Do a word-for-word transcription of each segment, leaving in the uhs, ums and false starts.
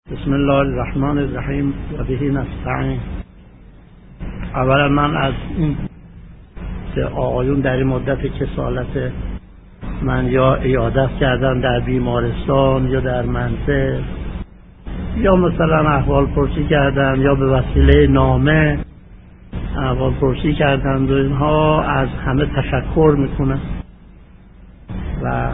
بسم الله الرحمن الرحیم و به نستعین. اولا من از این که آقایون در این مدت کسالت من یا عیادت کردن در بیمارستان یا در منزل یا مثلا احوال پرسی کردن یا به وسیله نامه احوال پرسی کردن و اینها، از همه تشکر میکنم و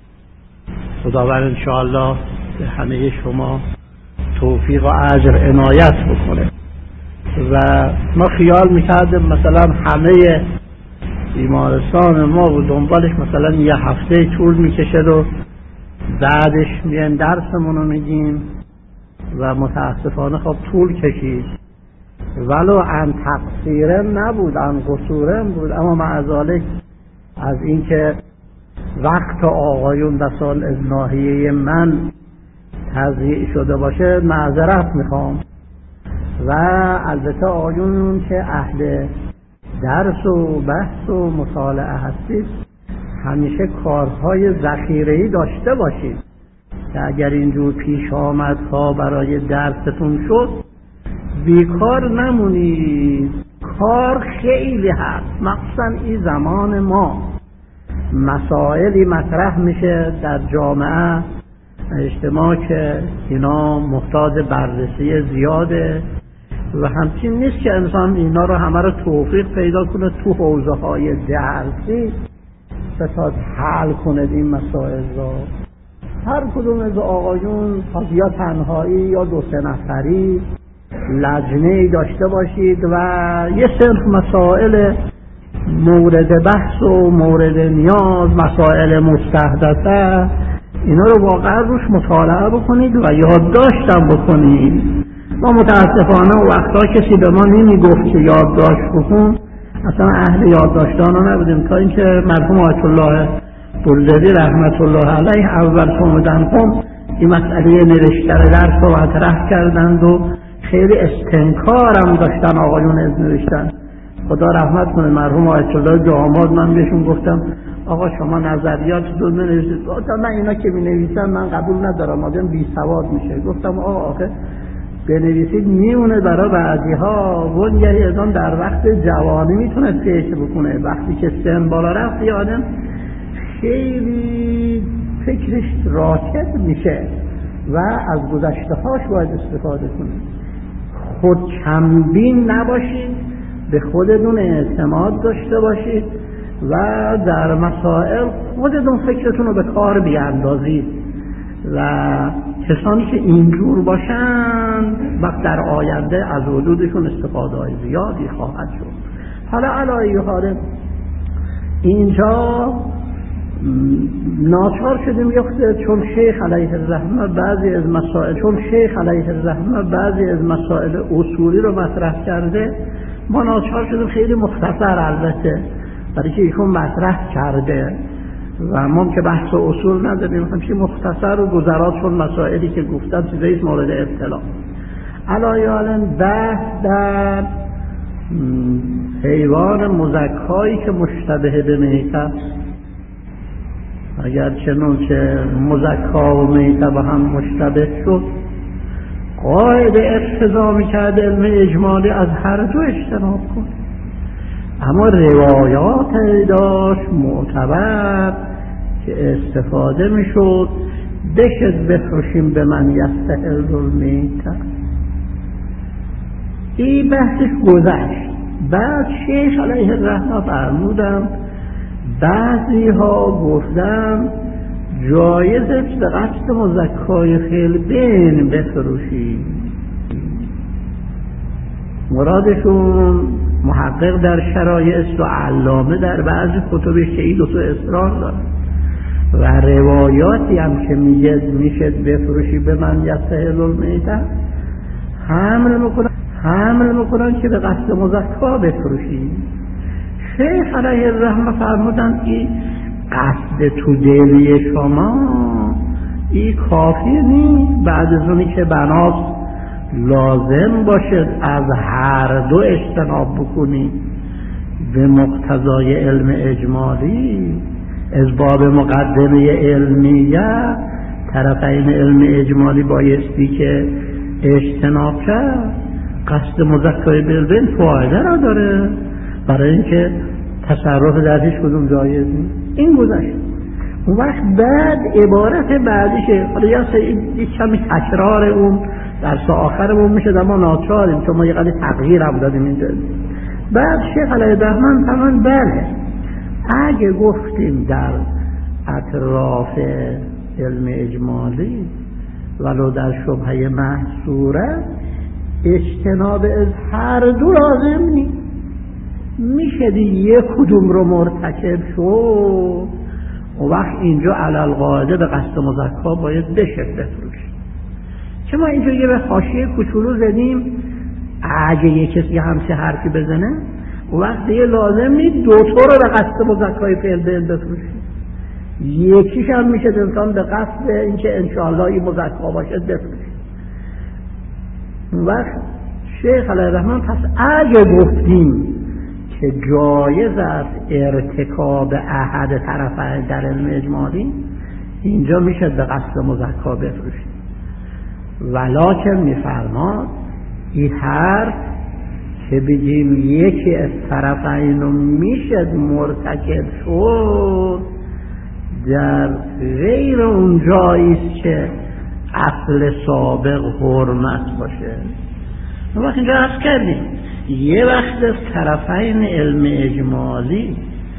خداوند انشاءالله به همه شما توفیق و اجر عنایت بکنه. و ما خیال میکردیم مثلا همه بیمارستان ما و دنبالش مثلا یه هفته طول میکشه و بعدش میایم درسمون رو میگیم و متاسفانه خب طول کشید، ولو ان تقصیرم نبود ان قصورم بود، اما مع ذالک از اینکه وقت آقایون و سال از ناحیه من تضییع شده باشه معذرت میخوام. و البته آقایون که اهل درس و بحث و مطالعه هستید همیشه کارهای ذخیره‌ای داشته باشید که اگر اینجور پیش آمد ها برای درستون شد بیکار نمونید. کار خیلی هست، مخصوصا این زمان ما مسائلی مطرح میشه در جامعه اجتماع که اینا محتاج بررسی زیاده و همچین نیست که انسان اینا رو همه رو توفیق پیدا کنه تو حوزه های درسی بتاد حل کنه این مسائل را. هر کدوم از آقایون یا تنهایی یا دو سه نفری لجنه‌ای داشته باشید و یه سری مسائل مورد بحث و مورد نیاز، مسائل مستحدثه، اینا رو واقعا روش مطالعه بکنید و یادداشتم بکنید. ما متاسفانه وقتا کسی به ما نمیگفت که یادداشت بکن، اصلا اهل یادداشتان رو نبودیم تا اینکه مرحوم آیت الله بلدوی رحمت الله علیه اول فرمودن کن این مسئله نوشتن درس رو مطرح کردند و خیلی استنکارم داشتن آقایون از نوشتن. خدا رحمت کنه مرحوم آیت الله داماد، من بهشون گفتم آقا شما نظریات دو بنویسید. گفتم من اینا که می‌نویسن من قبول ندارم، آدم بی سواد میشه. گفتم آقا آخه بنویسید میمونه برای بعضی‌ها، وانگهی از آن در وقت جوانی میتونه فکر بکنه، وقتی که سن بالا رفت یه آدم خیلی فکرش راکد میشه و از گذشته‌هاش باید استفاده کنید. خود کمبین نباشید، به خودتون اعتماد داشته باشید و در مسائل خودتون فکرتون رو به کار بیاندازید و کسانی که اینجور باشن وقت در آینده از وجودشون استفاده های زیادی خواهد شد. حالا علایه حال اینجا ناچار شدیم یخته چون شیخ علیه الرحمه بعضی از مسائل چون شیخ علیه الرحمه بعضی از مسائل اصولی رو مطرح کرده، ما ناچار شدیم خیلی مختصر البته برای که ایشون مطرح کرده و ما که بحث و اصول نداریم همچین مختصر و گذرات چون مسائلی که گفتم چیزاییست مورد ابتلا. علایالن بحث در حیوان مزکایی که مشتبه به میته، اگر چنون که مزکا و میته با هم مشتبه شد قاعده اقتضا میکرد علم اجمالی از هر دو اجتناب کن، اما روایات داشت معتبر که استفاده میشد بشد بفروشیم به من یستحل المیته. این بحثش گذشت. بعد شیخ علیه الرحمه فرمودم بعضی ها گفتم جایز است به قصد مزکای خلبین بفروشیم. مرادشون محقق در شرایع است و علامه در بعضی کتبش که این دو تا اصرار داره و روایاتی هم که میگه میشد بفروشی به من یستحل المیته حمل میکنن حمل میکنن که به قصد مزکا بفروشی. شیخ علیه الرحمه فرمودن این قصد تو دلی شما این کافی نیست، بعد از اونی که بناست لازم باشد از هر دو اجتناب بکنی به مقتضای علم اجمالی از باب مقدمه علمیه طرفین علم اجمالی بایستی که اجتناب کرد. قصد مذکر بالبنت فایده را داره برای اینکه تصرف در هیچ کدوم جایز نیست. این گذشت. اون وقت بعد عبارت بعدی که حالا یا سه کمی تکرار اون درس آخرمون میشه، اما ناچاریم چون ما یه قدر تغییر هم دادیم اینجا. بعد شیخ علیه الرحمن فرمان بله اگه گفتیم در اطراف علم اجمالی ولو در شبهه محصوره اجتناب از هر دو لازم نیست، میشه یک کدوم رو مرتکب شد و وقت اینجا علالقاعده به قصد مذکر باید بشه بفروش. چه ما اینجا یه به حاشیه کوچولو زدیم اگه یه کسی همچه حرفی بزنه وقت دیگه لازم نیست دوتا رو به قصد مذکر فعل بین بفروشید، یکیش هم میشه انسان به قصد اینکه انشاءالله این مذکر باشد بفروشید. وقت شیخ علیه الرحمن پس اگه گفتیم که جایز است ارتکاب احد طرفین در علم اجمالی اینجا میشه به قصد مذکر بفروشید، ولکن میفرماد این حرف که بگیم یکی از طرفین رو میشه مرتکب شد در غیر اون جاییست که اصل سابق حرمت باشه. ما وقت اینجا عرض کردیم یه وقت از طرفین علم اجمالی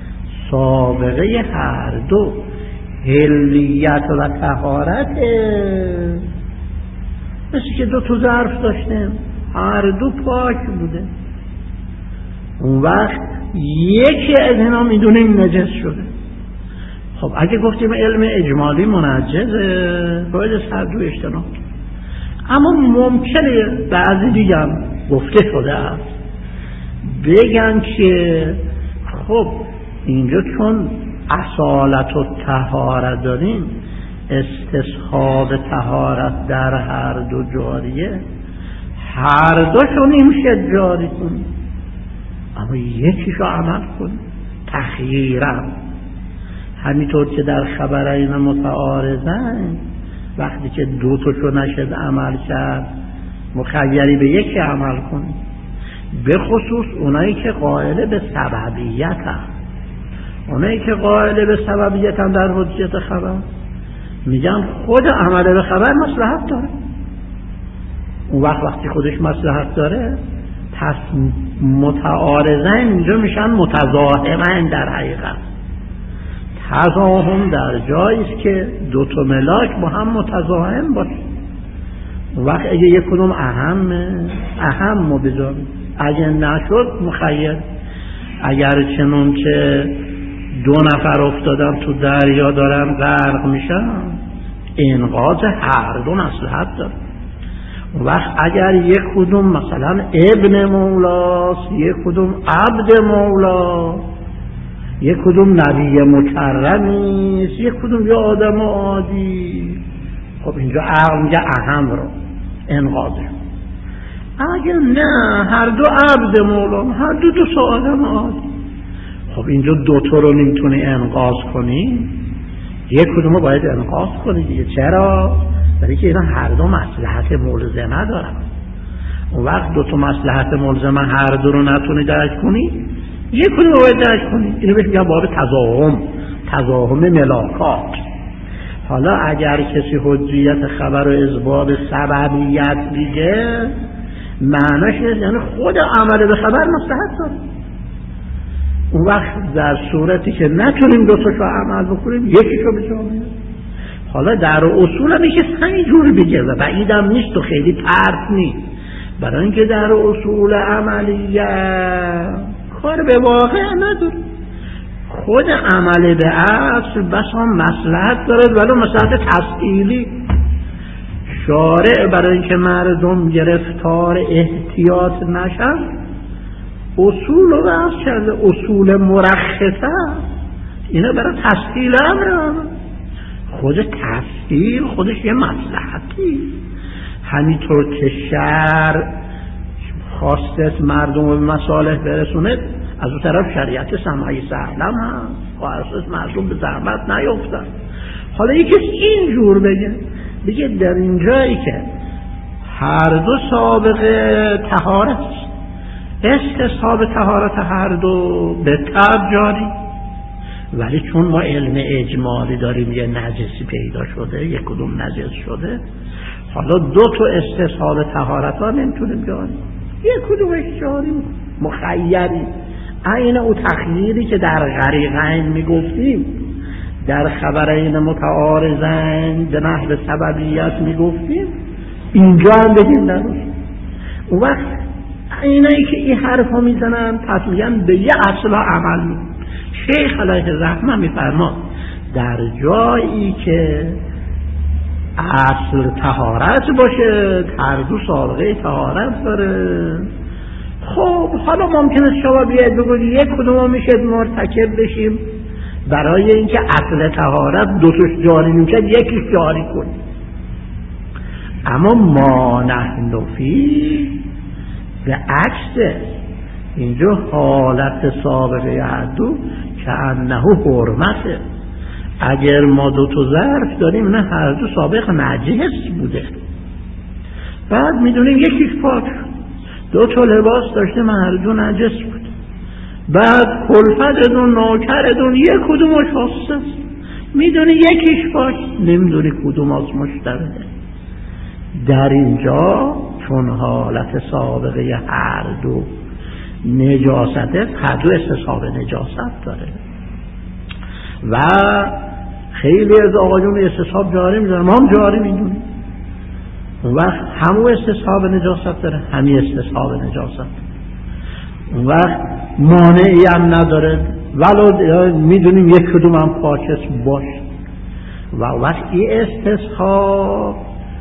سابقه هر دو حلیت و طهارته، مثل که دو تا ظرف داشتیم هر دو پاک بوده، اون وقت یکی از اینا میدونه این نجس شده. خب اگه گفتیم علم اجمالی منجزه باید از هر دو اجتناب، اما ممکنه بعضی دیگه هم گفته شده است بگن که خب اینجا چون اصالت و طهارت داریم استصحاب طهارت در هر دو جاریه، هر دوشون نمیشه جاری کنیم اما یکیشو عمل کنیم تخییرم. همینطور که در خبرین متعارضن وقتی که دو تاشو نشد عمل کرد مخیری به یکی عمل کنیم، به خصوص اونایی که قائل به سببیت هم اونایی که قائل به سببیت هم در حجیت خبر میگن خود عمل به خبر مصلحت داره. اون وقت وقتی خودش مصلحت داره پس متعارضن اینجا میشن متضاهمن. در حقیقت تضاهم در جاییست که دو تا ملاک با هم متضاهم باشه. اون وقت اگه یک کدوم اهم اهم ما بذاریم، اگه نشد مخیر، اگر چنون که دو نفر افتادن تو دریا دارن غرق میشن انقاذ هر دو مصلحت داره. اون وقت اگر یک کدوم مثلا ابن مولاست یک کدوم عبد مولا، یک کدوم نبی مکرمیست یک کدوم یه آدم عادی، خب اینجا عقل میگه اهم رو انقاذه. اگر نه هر دو عبد مولا هر دو دو سا آدم عادی، خب اینجا دوتا رو نمیتونی انقاذ کنی، یک کدوم رو باید انقاذ کنی دیگه. چرا؟ برای که اینا هر دو مصلحت ملزمه دارن. اون وقت دو تا مصلحت ملزمه هر دو رو نتونی درک کنی یک کدوم رو باید درک کنی. اینو بهش میگن باب تضاهم، تضاهم ملاکات. حالا اگر کسی حجیت خبر و اثبات سببیت دیگه معناش یعنی خود عمل به خبر مصلحت داره. اون وقت در صورتی که نتونیم دو تاشو عمل بکنیم یکیشو به جا میاریم. حالا در اصول هم میشه همین جور بگه و بعیدم نیست و خیلی پرت نیست، برای اینکه در اصول عملیه کار به واقع نداره. خود عمل به اصل بس هم مصلحت داره، ولو مصلحت تسهیلی. شارع برای اینکه مردم گرفتار احتیاط نشن اصول رو بحث کرده، اصول مرخصه اینا برای تسهیل امر. خود تسهیل خودش یه مصلحتی. همینطور که شرع خواستت مردم رو به مصالح برسونه، از اون طرف شریعت سمعی سهلم هست، خواهرسوز مردم به زحمت نیفتن. حالا یکی اینجور بگه بگه در این جایی که هر دو سابقه طهارت، استصحاب طهارت هر دو به طبع جاری، ولی چون ما علم اجمالی داریم یه نجسی پیدا شده، یک کدوم نجس شده، حالا دو تا استصحاب طهارت ها نمیتونیم جاری، یک کدومش جاری مخیری. این او تخییری که در غریقین میگفتیم، در خبرین متعارضین به نحو سببیت میگفتیم، اینجا هم بگیم نروش. اون وقت اینایی که این حرف ها میزنن پس میگن به یه اصلا عمل میکنن. شیخ علیه الرحمه میفرماد در جایی که اصل طهارت باشه، هر دو سابقه طهارت داره، خب حالا ممکنه شما بیاید بگوید یک کدوم میشه مرتکب بشیم برای اینکه اصل طهارت دو توش جاری میشه یکیش جاری کنیم. اما ما نحن فی به عکس اینجا حالت سابقه هر دو که انه حرمته. اگر ما دو تا ظرف داریم نه هر دو سابق نجس بوده، بعد میدونیم یکیش پاک، دو تا لباس داشتیم هر دو نجس بود، بعد کلفتدون نوکردون یک کدومش خاصه است، میدونی یکیش پاک، نمیدونی کدوم از مشتبه. در اینجا چون حالت سابقه هر دو نجاسته، هر دو استصحاب نجاست داره و خیلی از آقایون استصحاب جاری میدونن، ما هم جاری میدونیم. اون وقت همون استصحاب نجاست داره، همین استصحاب نجاست. اون وقت مانعی هم نداره، ولو میدونیم یک کدوم هم پاکس باش. و وقت این استصحاب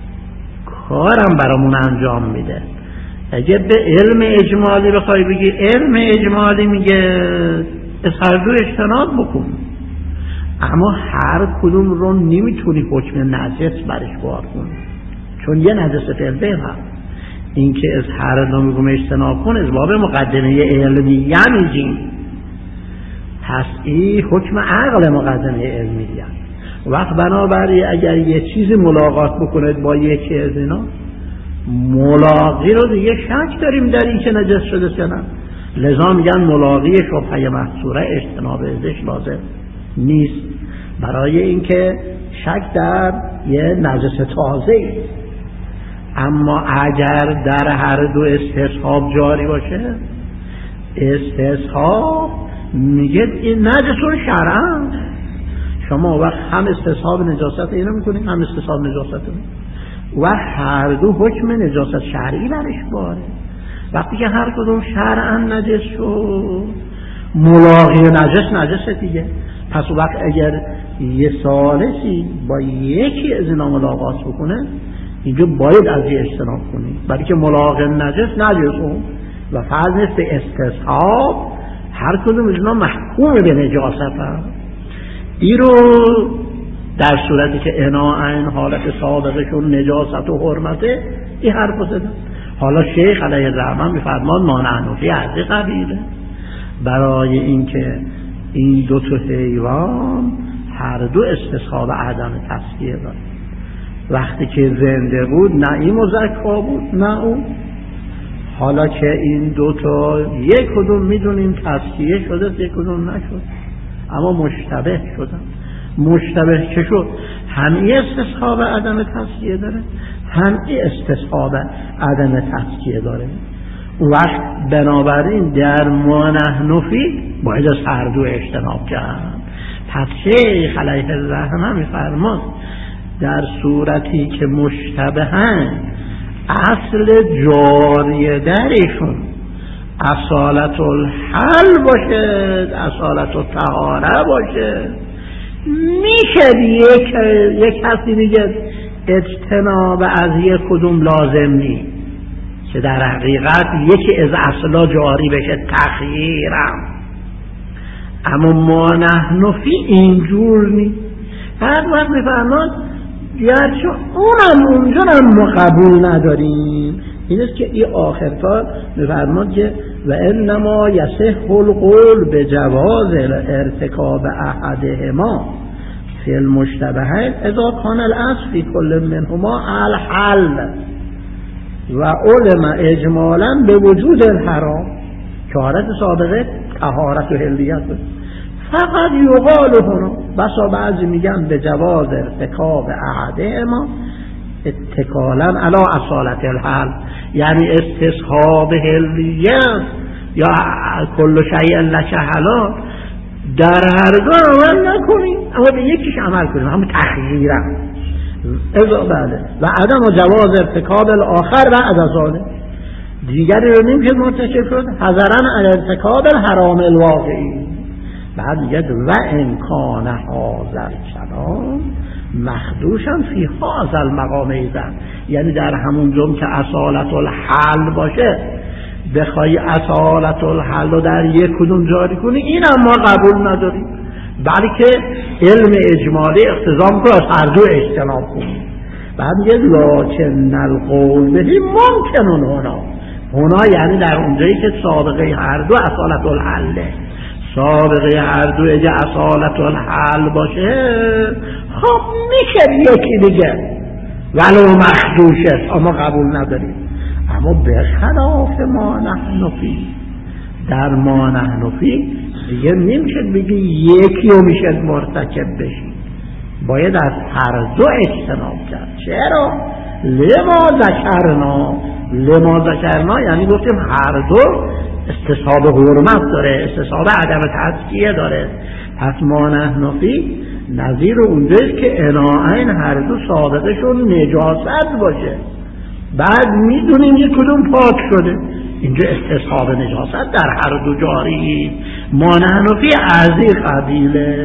کارم برامون انجام میده. اگه به علم اجمالی بخوای بگی، علم اجمالی میگه از هر دو اجتناب بکن، اما هر کدوم رو نمیتونی حکم نجس برش وارد کنی، چون یه نجس فعل هست. این که از هر دو میگم اجتناب کن از باب مقدمه علمیه میگیم، پس این حکم عقل مقدمه علمیه. وقت بنابراین اگر یه چیزی ملاقات بکنید با یکی از اینا، ملاقی رو دیگه شک داریم در این که نجس شده یا نه، لذا میگن ملاقی شبهه محصوره اجتناب ازش لازم نیست، برای اینکه شک در یه نجس تازه. اما اگر در هر دو استصحاب جاری باشه، استصحاب میگه این نجسون شرعا، شما وقت هم استصحاب نجاست اینو میکنید هم استصحاب نجاست و هر دو حکم نجاست شرعی برش باره. وقتی که هر کدوم شرعا نجس شد، ملاقی نجس نجسه دیگه. پس وقت اگر یه ثالثی با یکی از اینا ملاقات بکنه، اینجا باید از یه اجتناب کنی، برای که ملاقی نجس نجسه و فرض نیست به استصحاب هر کدوم از اینا محکوم به نجاست هست. این رو در صورتی که اناعین حالت سابقشون نجاست و حرمته این حرف زدن. حالا شیخ علیه الرحمه میفرمان ما نحنفی از قبیله، برای اینکه این دو تا حیوان هر دو استصحاب عدم تسکیه داره. وقتی که زنده بود نه این مزکا بود نه اون. حالا که این دو تا یک کدوم میدونیم تسکیه شده یک کدوم نشد، اما مشتبه شدن. مشتبه که شد هم ای استصحاب عدم تسکیه داره، هم ای استصحاب عدم تسکیه داره. وقت بنابراین در ما نحن فی باید از هر دو اجتناب کرد. پس شیخ علیه الرحمه میفرماد در صورتی که مشتبهن اصل جاری درشون اصالت الحل باشه، اصالت الطهاره باشه، میشه یک یک کسی دیگه اجتناب از یک کدوم لازم نیست که در حقیقت یکی از اصلا جاری بشه تخییرم. اما ما نحن فی اینجور نیست. بعد وقت میفرماد گرچه اونم اونجا هم ما قبول نداریم، این است که این آخرتا میفرماد که و انما یصح القول به جواز ارتکاب احدهما فی المشتبهین اذا کان الاصل فی کل منهما الحل و علم اجمالا به وجود الحرام که حالت سابقه طهارت و حلیت بود. فقط یقال هنا بسا بعضی میگن به جواز ارتکاب احدهما اتکالا علی اصالت الحل، یعنی استصحاب حلیت یا کل شیء لک حلال در هر دو عمل نکنیم اما به یکیش عمل کنیم، همون تخییرا ازا بله و عدم و جواز ارتکاب الاخر و عدزاله دیگری رو نمیشه مرتکب شد حذرن علی ارتکاب الحرام الواقعی. بعد میگه و امکان حاضر کلام مخدوشم فی حاضر مقام ایزن، یعنی در همون جمع که اصالت الحل باشه بخوای اصالت الحل رو در یک کدوم جاری کنی این هم ما قبول نداریم، بلکه علم اجمالی اقتضا میکنه از هر دو اجتناب کنیم. بعد میگه لکن القول بهی ممکنون هنا هنا یعنی در اونجایی که سابقه هر دو اصالت الحله، سابقه هر دو اگه اصالت الحل باشه خب میشه یکی دیگه ولو مخدوشه اما قبول نداریم. اما به خلاف ما نحن فی، در ما نحن فی دیگه نمیشه بگی یکی رو میشه مرتکب بشی، باید از هر دو اجتناب کرد. چرا؟ لما ذکرنا، لما ذکرنا یعنی گفتیم هر دو استصحاب حرمت داره، استصحاب عدم تزکیه داره. پس ما نحن فی نظیر اونجاست که اناعین هر دو سابقشون نجاست باشه، بعد میدونیم یک کدوم پاک شده، اینجا استصحاب نجاست در هر دو جاری. ما نحن فی از این قبیله.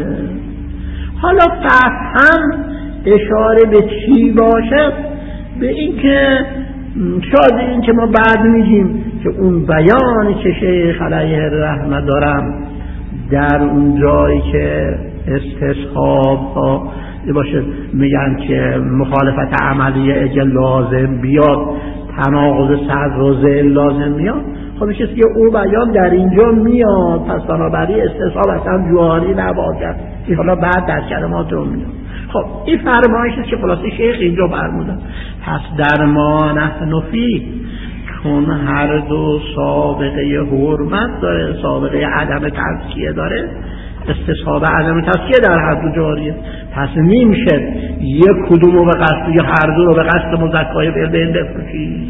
حالا فهم اشاره به چی باشه؟ به این که شاید این که ما بعد میگیم که اون بیانی که شیخ علیه الرحمه دارم در اون جایی که استصحاب ها باشه میگن که مخالفت عملیه اگه لازم بیاد تناقض صدر و ذیل لازم میاد، خب کسی که او بیان در اینجا میاد پس بنابراین استصحاب اصلا جواری نباید، این حالا بعد در کلمات رو میاد. خب این فرمایشی که خلاصه شیخ اینجا فرمودن. پس در ما نحن فی چون هر دو سابقه حرمت داره، سابقه عدم تزکیه داره، استصحاب عدم تزکیه در هر دو جاریه، پس نمیشه یک کدوم رو به قصد یا هر دو رو به قصد مزکای بین بفروشی.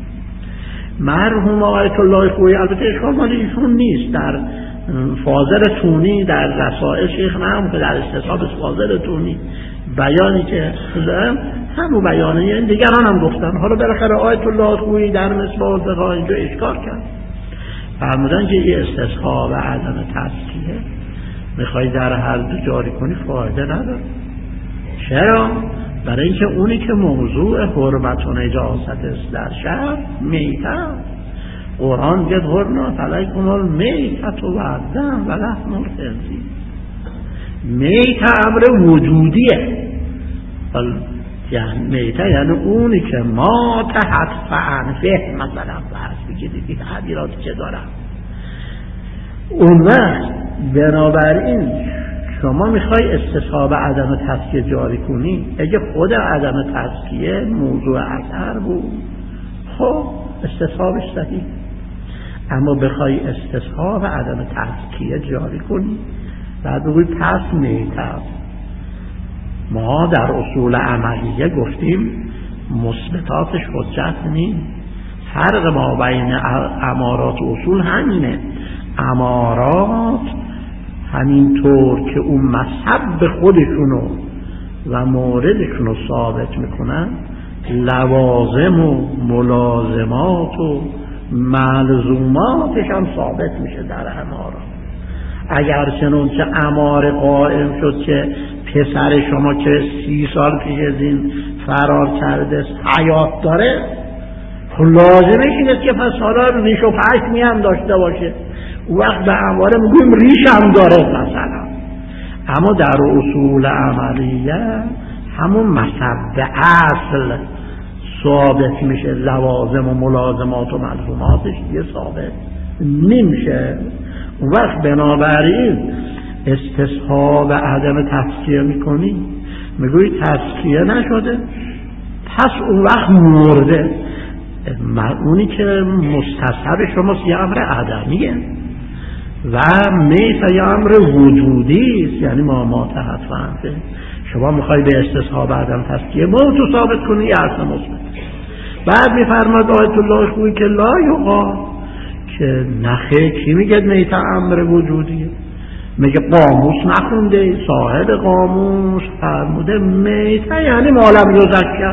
مرحوم آیت الله خویی البته اشکال مال ایشون نیست، در فاضل تونی در رسائل شیخ نهم که در استصحاب فاضل تونی بیانی که دارم همون بیانه این دیگران هم گفتن. حالا بالاخره آیت الله خویی در مصباح الفقه اینجا اشکال کرد، فرمودن که این استصحاب عدم تزکیه میخوای در هر دو جاری کنی فایده نداره. چرا؟ برای اینکه اونی که موضوع حرمت و نجاست است در شهر میته، قرآن گفت حرمت علیکم المیتة و الدم و لحم الخنزیر. میته امر وجودیه، یعنی میته یعنی اونی که ما تحت فعنفه مثلا فرض بگیرید این تعبیراتی که دارم. اون وقت بنابراین شما میخوای استصحاب عدم تزکیه جاری کنی، اگه خود عدم تزکیه موضوع اثر بود خب استصحابش صحیح، اما بخوای استصحاب عدم تزکیه جاری کنی بعد بگوی پس میته. ما در اصول عملیه گفتیم مثبتاتش حجت نیست، فرق ما بین امارات و اصول همینه. امارات همینطور که اون مذهب خودشونو و موردشونو ثابت میکنن، لوازم و ملازمات و ملزوماتش هم ثابت میشه در امارات. اگر چنانچه امار قائم شد که پسر شما که سی سال پیش از این فرار کرده حیات داره، خب لازمه اینه که پس حالا ریش و پشمی هم داشته باشه، وقت به اماره میگویم ریش هم داره مثلا. اما در اصول عملیه همون مذهب اصل ثابت میشه، لوازم و ملازمات و ملزوماتش دیگه ثابت نمیشه. اون وقت بنابراین استصحاب عدم تزکیه میکنی، میگوی تزکیه نشده، پس اون وقت مرده. اونی که مستصحب شماست یه امر عدمیه و میت یه امر وجودی است، یعنی ما ماتحتفنده. شما میخوای به استصحاب عدم تزکیه موتو ثابت کنی یه اصل مثبت. بعد میفرماد آیت الله خویی که لا یقال، که نخه کی میگه میت امر وجودیه؟ میگه قاموس نخونده، صاحب قاموس فرموده میت یعنی مالم یزکر.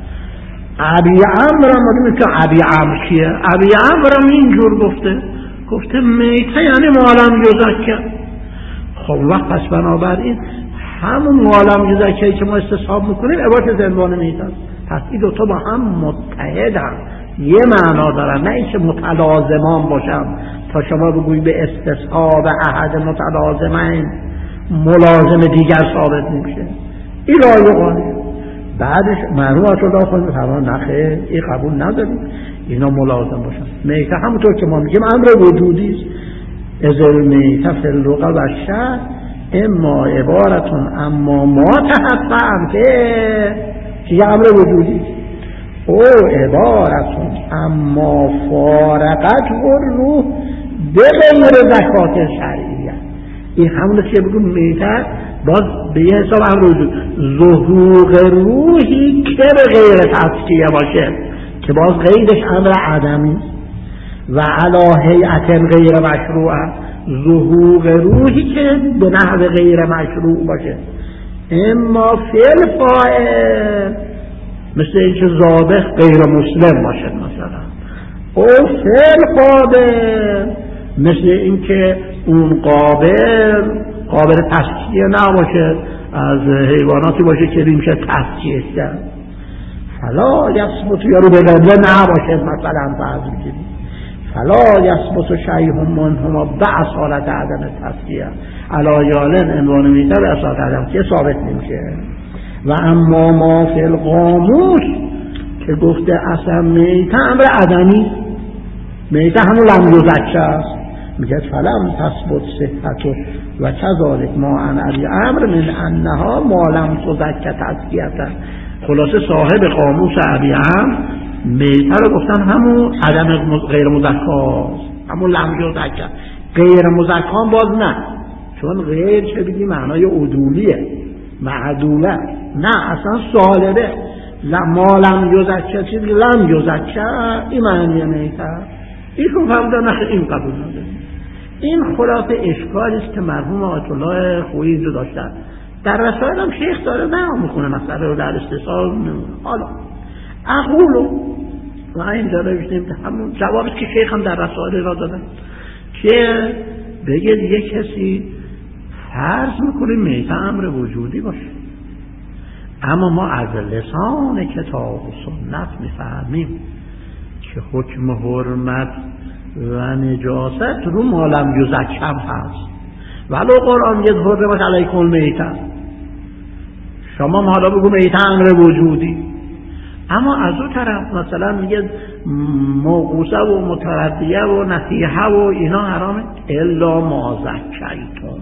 ابی عمرو هم میگه ابی عمرو کیه؟ ابی عمرو هم اینجور گفته، گفته میت یعنی مالم یزکر. خب وقت پس بنابراین همون مالم یزکری که ما استصحاب میکنیم عبارت زندان میت است. پس این دوتا با هم متحدن، یه معنا دارن، نه اینکه متلازمان باشن تا شما بگویی به استصحاب احد متلازمین ملازم دیگر ثابت نمیشه. این رایقانه. بعدش معروفات الله خود میفرمان نخه این قبول نداریم اینا ملازم باشن. میته همونطور که ما میگیم امر وجودی است. ازل میته فی اللغه و الشرع اما عبارتون اما ما تحفن که یه امر وجودی است، او عبارتون اما فارقت و روح به غیر زکات شرعیه. این همونه که بگم میته باز به یه حساب امر وجود، ظهور روحی که به غیر تزکیه باشه که باز غیرش امر عدمی و علی هیئت غیر مشروع، ظهور روحی که به نحو غیر مشروع باشه. اما فعل فاعل مثل اینکه ذابح غیر مسلم باشه مثلا، او فعل قابل مثل اینکه اون قابل قابل تزکیه نباشه، از حیواناتی باشه که میشه تزکیه کرد. فلا یثبت یا رو به قبله نباشه مثلا فرض بگیریم فلا یثبت شیء منهما باصالت عدم تزکیه علی یالن عنوان میته به اصالت عدم که ثابت نمیشه. و اما ما فی القاموس که گفته اصلا میته امر عدمی، میته همون لم یزکه است، میگه فلم تثبت صحت و کذالک ما عن ابی عمرو من انها ما لم تزکه تزکیه. خلاصه صاحب قاموس ابی عمرو میته رو گفتن همون عدم غیر مزکاست، همون لم یزکه. غیر مزکا باز نه، چون غیر چه بگی معنای عدولیه معدوله، نه اصلا سالبه. ما لم یزکه چیزی لم یزکه این معنی میته. این کن فرموده نخه این قبول نداره. این خلاصه اشکالی است که مرحوم آیت الله خویی اینجا داشتن. در رسائل هم شیخ داره بیان میکنه مسئله رو در استصحاب. حالا اقولو و اینجا نوشتیم که همون جوابی که شیخ هم در رسائل را دادن که بگه یه کسی فرض میکنه میته امر وجودی باشه، اما ما از لسان کتاب و سنت میفهمیم که حکم حرمت و نجاست رو مالم یزکم هست. ولو قرآن میگه حرمت علیکم میته، شما حالا بگو میته امر وجودی، اما از اون طرف مثلا میگه موقوسه و متردیه و نصیحه و اینا حرامه، الا ما زکیتم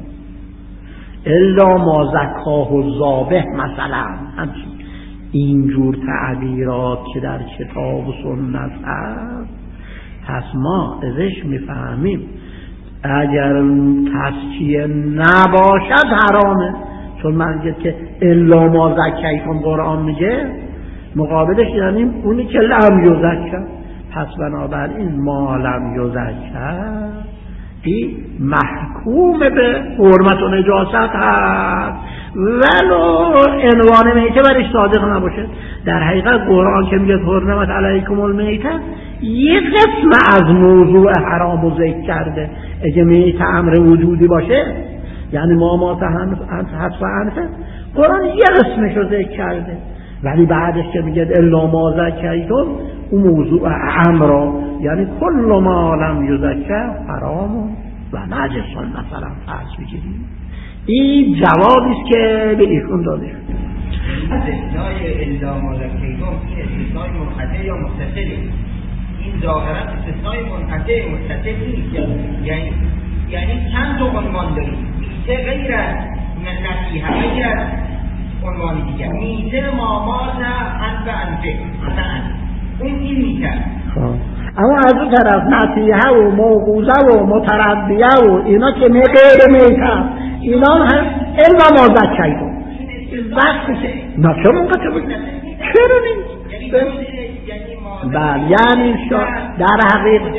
الا ما زکاه الذابح مثلا. همچین اینجور تعبیرات که در کتاب و سنت هست، پس ما ازش میفهمیم اگر تزکیه نباشد حرامه، چون من میگه که الا ما زکیتم قرآن میگه، مقابلش یعنی اونی که لم یزکه. پس بنابراین ما لم یزکه این محکوم به حرمت و نجاست هست ولو عنوان میته برش صادق نباشه. در حقیقت قرآن که میگه حرمت علیکم المیته یه قسم از موضوع حرام و ذکر کرده. اگه میته امر وجودی باشه یعنی ما ما حدف عنفه، قرآن یه قسمش رو ذکر کرده، ولی بعدش که میگه الا ما زکیتم اون موضوع امر یعنی کل ما لم یزکه حرام و نجسون مثلا فرض بگیریم. این جوابی است که به ایشون داده شده. استثنای الا ما زکیتم این استثنای منقطع یا متصلی؟ این ظاهرا استثنای منقطع متصل نیست، یعنی یعنی چند تا عنوان داریم، میته غیر از نصیحه، غیر از عنوان دیگر. میته مامات ان به انفه اون این میته. اما از اون طرف نصیحه و موعظه و متربیه و اینا که می غیر میته، اینا هم الا ما ذکیتم. وقتی که نه چرا اینقدر بود؟ چرا نیست؟ بله یعنی در حقیقت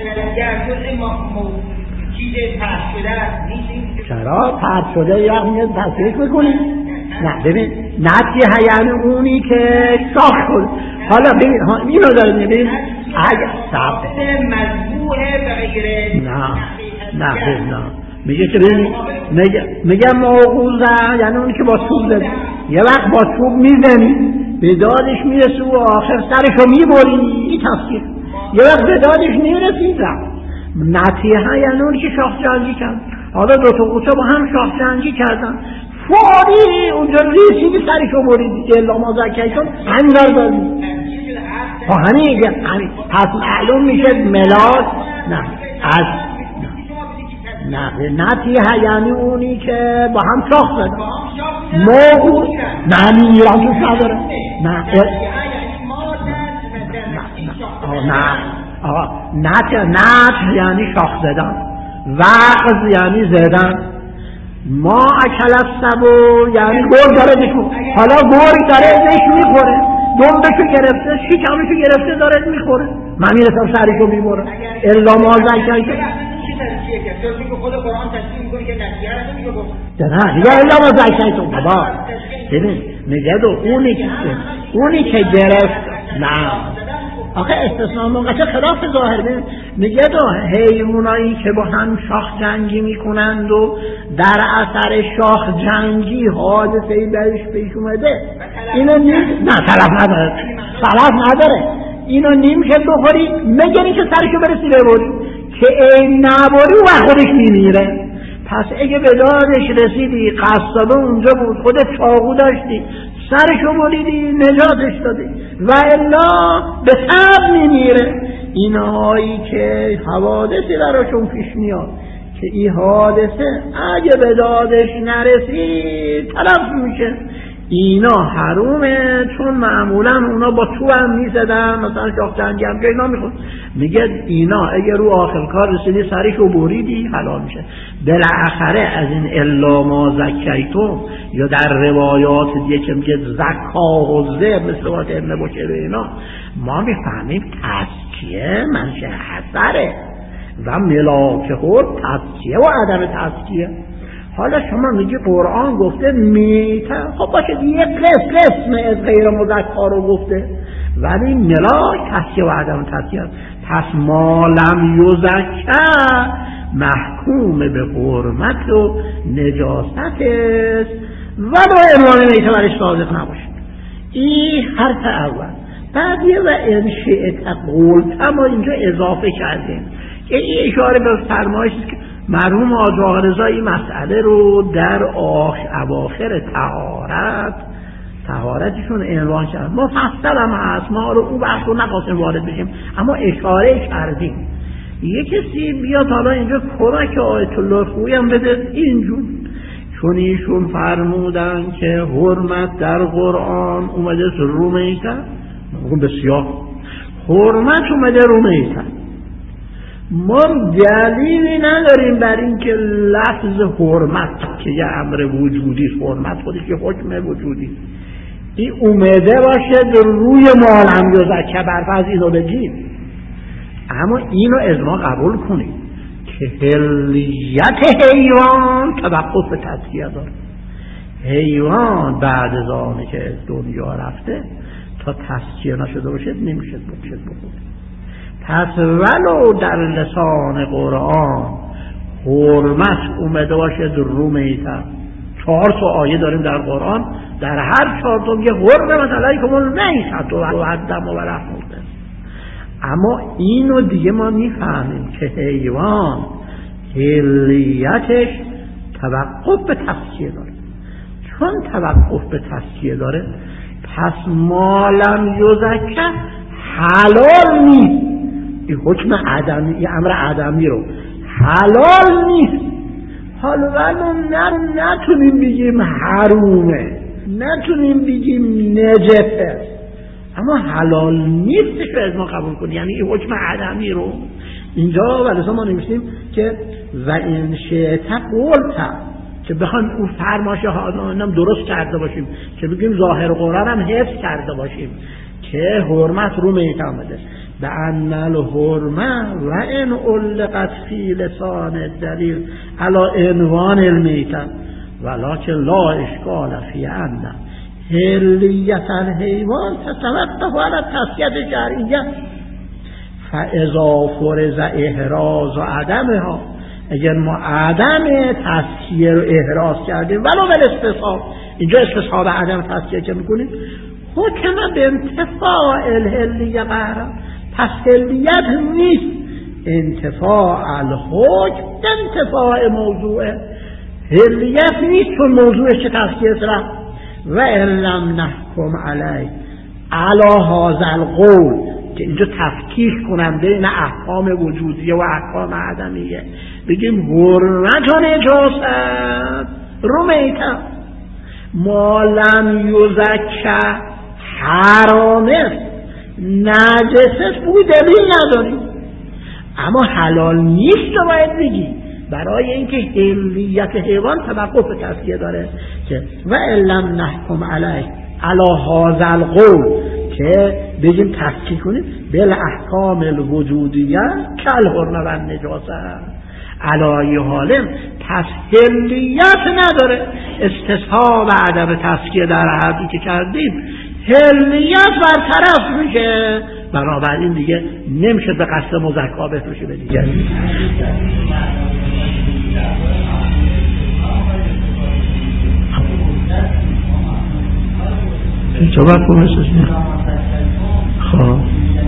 چرا پرد شده یا میاد تصدیق میکنی؟ نه ببین نصیحه یعنی اونی که شاخ شد. حالا ببین اینو داریم ببین اگه صبر مذبوحه به غیر نه نه نه میگه که ببین میگه میگه موعظه یعنی اونی که با چوب زد، یه وقت با چوب میزنی به دادش میرسی و آخر سرشو میبری، این تفسیر. یه وقت به دادش نمیرسی. نصیحه یعنی اونی که شاخ جنگی کرد. حالا دو تا قوطه با هم شاخ جنگی کردن، فوری اونجا ریسیدی سرشو بریدی، الا ما ذکیتم همین دار دادی. خب همین پس معلوم میشه ملاک نه از نه نصیحه یعنی اونی که با هم شاخ زدن. موعظه نه میرم توش نداره. نه نه آقا نت نت یعنی شاخ زدن، وعظ یعنی زدن. ما اکل السبو یعنی گور داره میخوره. حالا گوری داره ازش میخوره، دنبشو گرفته، شکمشو گرفته داره میخوره، من میرسم سرشو میبره. الا ما ذکیتم خود قرآن تصدیق میکنه که نصیحه رو نمیگه گفت. نه دیگه الا ما ذکیتم بابا. ببین میگه دو اونی که اونی که گرفت نه آخه استثناء منقطع خلاف ظاهر. ببین میگه دو حیوانایی که با هم شاخ جنگی میکنند و در اثر شاخ جنگی حادثه‌ای بهش پیش اومده، اینو نیم نه طرف نداره، طرف نداره. اینو نیم که بخوری مگری که سرشو برسی ببری، که این نباری و خودش میمیره. پس اگه به دادش رسیدی قصابه اونجا بود، خودت چاقو داشتی سرشو بریدی نجاتش دادی، و الا به تب میمیره. اینهایی که حوادثی براشون پیش میاد که این حادثه اگه به دادش نرسید تلف میشه، اینا حرومه، چون معمولا اونا با تو هم میزدن، مثلا شاخ جنگی هم که اینا میخون. میگه اینا اگه رو آخر کار رسیدی سریشو بریدی حلال میشه. بالاخره از این الا ما ذکیتم یا در روایات دیگه که میگه زکا و زه مثل وقت ابن بکر اینا، ما میفهمیم تزکیه منشه حسره و ملاک خود تزکیه و عدم تزکیه. حالا شما میگی قرآن گفته میته، خب باشه یه قسم قسم از غیر مذکر رو گفته، ولی ملاک تزکیه و عدم تزکیه. پس ما لم یزکر محکوم به حرمت و نجاست است ولو عنوان میته برش صادق نباشه. این حرف اول. بعدیه و انشئت قولت ما اینجا اضافه کردیم که این اشاره به فرمایشی که مرحوم حاج آقا رضا این مسئله رو در آخ اواخر طهارت طهارتشون عنوان کرد. مفصل هم هست، ما رو اون بحث رو نخواستیم وارد بشیم، اما اشاره کردیم. یه کسی بیاد حالا اینجا کمک آیت الله خویی هم بده اینجور، چون ایشون فرمودن که حرمت در قرآن اومده رو میته، بسیار حرمت اومده رو میته. ما دلیلی نداریم بر این که لفظ حرمت که یه امر وجودی، حرمت خودش یه حکم وجودی، این اومده باشه روی مالم یا زکه برفض اینو بگیم. اما اینو از ما قبول کنیم که حلیت حیوان توقف به تزکیه داره. حیوان بعد از آنی که از دنیا رفته تا تزکیه نشده باشه نمیشه بکشد بخوره. پس ولو در لسان قرآن حرمت اومده باشه در رو میته، چهار تا آیه داریم در قرآن، در هر چهار تا میگه حرمت علیکم المیتة و الدم و لحم الخنزیر. اما اینو دیگه ما میفهمیم که حیوان حلیتش توقف به تزکیه داره. چون توقف به تزکیه داره پس ما لم یزکر حلال نیست. این حکم عدمی، این امر عدمی رو حلال نیست. حالا ما نتونیم بگیم حرومه، نتونیم بگیم نجسه، اما حلال نیستش از ما قبول کنیم. یعنی این حکم عدمی رو اینجا ولذا ما نمیشتیم که و این شئت قلت، که بخوایم اون فرمایش ها درست کرده باشیم، که بگیم ظاهر قرآن هم حفظ کرده باشیم که حرمت رو میت آمده به ان الحرمه و ان علقت فی لسان الدلیل علی عنوان المیت ولکن لا اشکال فی ان حلیت الحیوان تتوقف علی التسکیه شرعیه فاذا فرض احراز و عدمها، اگر ما عدم تسکیه رو احراز کردیم ولو بالاستصحاب، اینجا استصحاب عدم تسکیه که میکنیم حکم به انتفاع الحلیه قرار، پس حلیت نیست، انتفاع الحکم انتفاع موضوعه، حلیت نیست چون موضوعش که تسکیه سره و لم نحکم علی علی هذا القول، که اینجا تفکیک کنم بین احکام وجودیه و احکام عدمیه، بگیم حرمت و نجاست رو میتم ما لم یزکه حرامه نجسه بوی دلیل نداریم، اما حلال نیست رو باید بگی برای اینکه حلیت حیوان توقف تسکیه داره که و لم نحکم علیه علی هذا القول، که بگیم تفکیک کنیم بل احکام الوجودیه کل حرمه و نجاسه علای حالم، پس حلیت نداره، استصحاب عدم تسکیه در حدی که کردیم حلیت برطرف میشه، بنابراین دیگه نمیشه به قصد مزکا بفروشه به دیگه. جواب کنه خب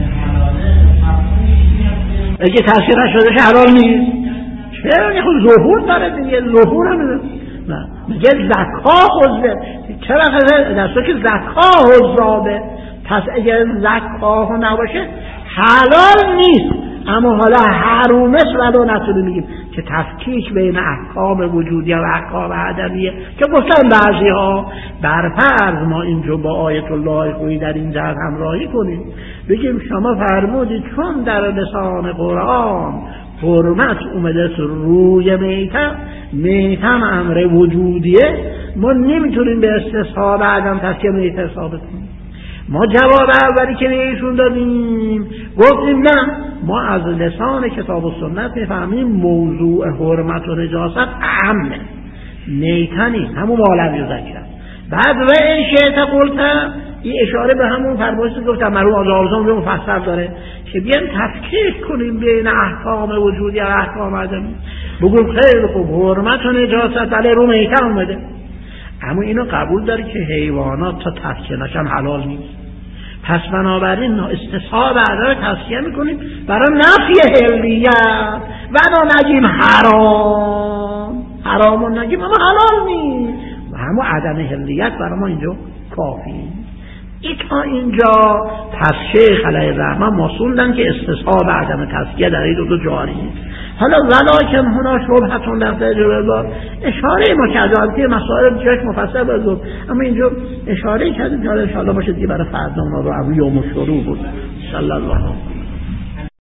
اگه تاثیر نشده حلال نیست، چرا؟ یه خود ظهور داره دیگه، ظهور هم نه میگه زکا حضره، چرا دستا که زکا حضرابه، پس اگر زکا نباشه حلال نیست، اما حالا حرومش ولو نتونیم میگیم که تفکیک بین احکام وجودیه و احکام عدمیه، که گفتن بعضی ها بر فرض ما اینجا با آیت الله خویی در این جهت همراهی کنیم، بگیم شما فرمودید چون در لسان قرآن حرمت اومده روی میتم، میتم امر وجودیه، ما نمیتونیم به استصحاب عدم تسکیه میتم ثابت کنیم. ما جواب اولی که بهشون دادیم گفتیم نه، ما از لسان کتاب و سنت میفهمیم موضوع حرمت و نجاست عامه، میتنی همون معلم یذکر، بعد و این شئت قلت این اشاره به همون فرمایشی که گفتم مرحوم آزارزان رو مفصل داره که بیان تفکیک کنیم بین احکام وجودی و احکام عدمی، بگو خیلی خوب حرمت و نجاست علی رو میتن اومده، اما اینو قبول داری که حیوانات تا تسکیه نشن حلال نیست، پس بنابراین استصحاب عدم تسکیه میکنیم برای نفی حلیت و نگیم حرام، حرام نگیم اما حلال نیست، و همون عدم حلیت برای ما اینجا کافی. ای تا اینجا پس شیخ علیه الرحمه مصوندن که استصحاب عدم تسکیه در این دو, دو جاری. حالا ولکن هنا شبهتون در تجربه اشاره ما کرده البته مسائل جاش مفصل بزرگ، اما اینجا اشاره کردیم که ان شاء الله باشه دیگه برای فردا اونا رو ابو یوم الشروع بود. صلی الله علیه